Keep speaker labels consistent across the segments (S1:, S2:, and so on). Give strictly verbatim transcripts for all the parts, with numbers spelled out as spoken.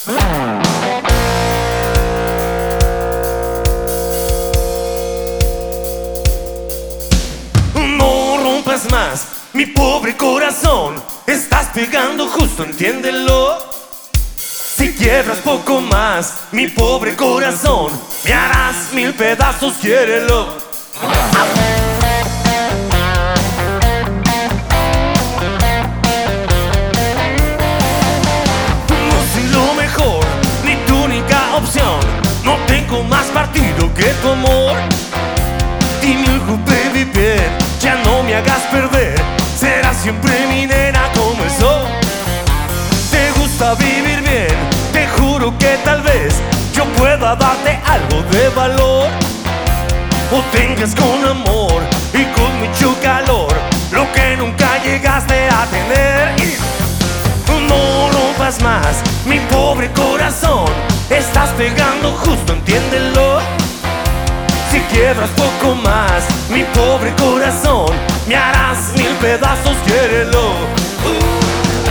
S1: No rompas más mi pobre corazón, estás pegando justo, entiéndelo. Si quiebras poco más mi pobre corazón, me harás mil pedazos, quiérelo. No soy lo mejor, ni tu única opción, no tengo más partido que tu amor. Dime algo, baby, bien, ya no me hagas perder, serás siempre mi nena como el sol. Te gusta vivir bien, te juro que tal vez yo pueda darte algo de valor. O tengas con amor y con mucho calor lo que nunca llegaste a tener. Y no rompas más mi pobre corazón, estás pegando justo, entiéndelo. Si quiebras poco más mi pobre corazón, me harás mil pedazos, quiérelo. uh.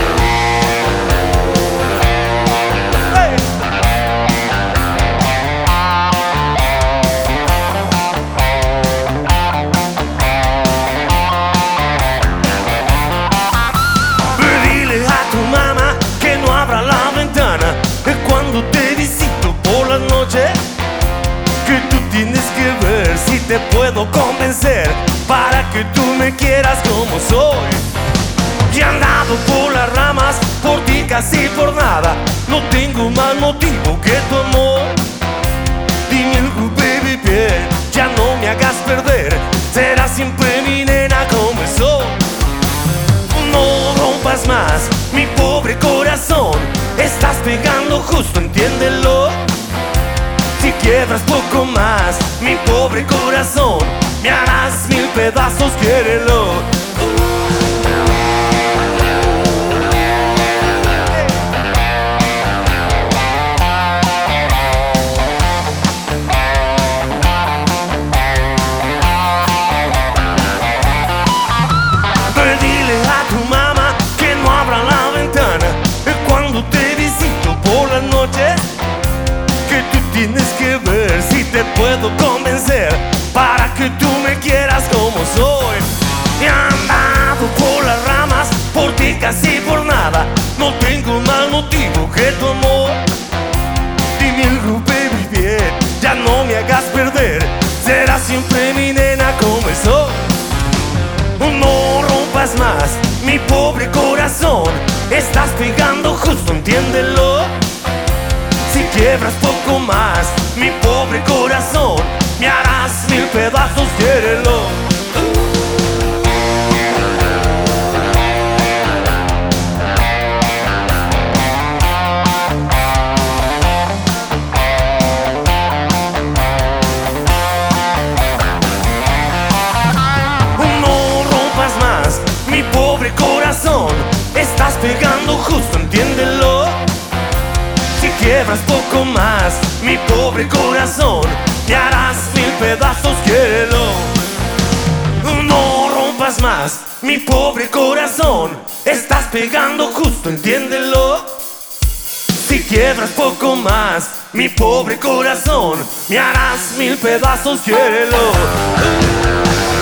S1: Cuando te visito por la noche, que tú tienes que ver si te puedo convencer para que tú me quieras como soy. Y he andado por las ramas, por ti casi por nada, no tengo más motivo que tu amor. Dime algo, baby, bien, ya no me hagas perder, serás siempre mi nena como el sol. No rompas más mi pobre corazón, estás pegando justo, entiéndelo. Si quiebras poco más mi pobre corazón, me harás mil pedazos, quiérelo. Tienes que ver si te puedo convencer para que tú me quieras como soy. He andado por las ramas, por ti casi por nada, no tengo más motivo que tu amor. Dime algo, baby, bien, ya no me hagas perder, serás siempre mi nena como el sol. No rompas más mi pobre corazón, estás pegando justo, entiéndelo. Si quiebras poco más mi pobre corazón, me harás mil pedazos, quiérelo. No rompas más mi pobre corazón, estás pegando justo, entiéndelo. Si quiebras poco más mi pobre corazón, me harás mil pedazos, quiérelo. No rompas más mi pobre corazón, estás pegando justo, entiéndelo. Si quiebras poco más mi pobre corazón, me harás mil pedazos, quiérelo.